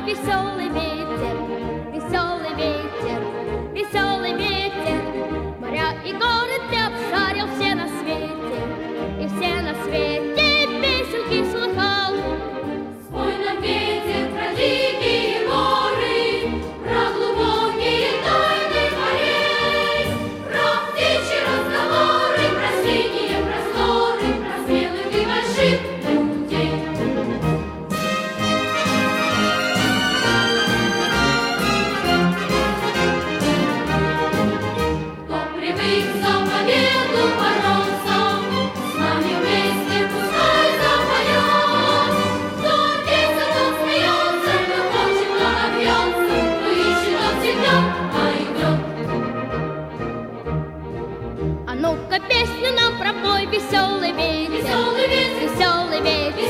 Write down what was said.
веселый ветер, веселый ветер, веселый ветер. Моря и горы ты обшарил все на свете, и все на свете песенки слыхал. Спой нам, ветер, про дикие горы, про глубокие тайны морей, про птичьи разговоры, про синие просторы, про смелых и больших людей. Кто привык за победу бороться, с нами вместе пускай запоет. Кто бьется, тот смеется, кто хочет, тот обьется, кто ищет, тот всегда найдет. А ну-ка песню нам пропой, веселый ветер, Веселый ветер, веселый ветер,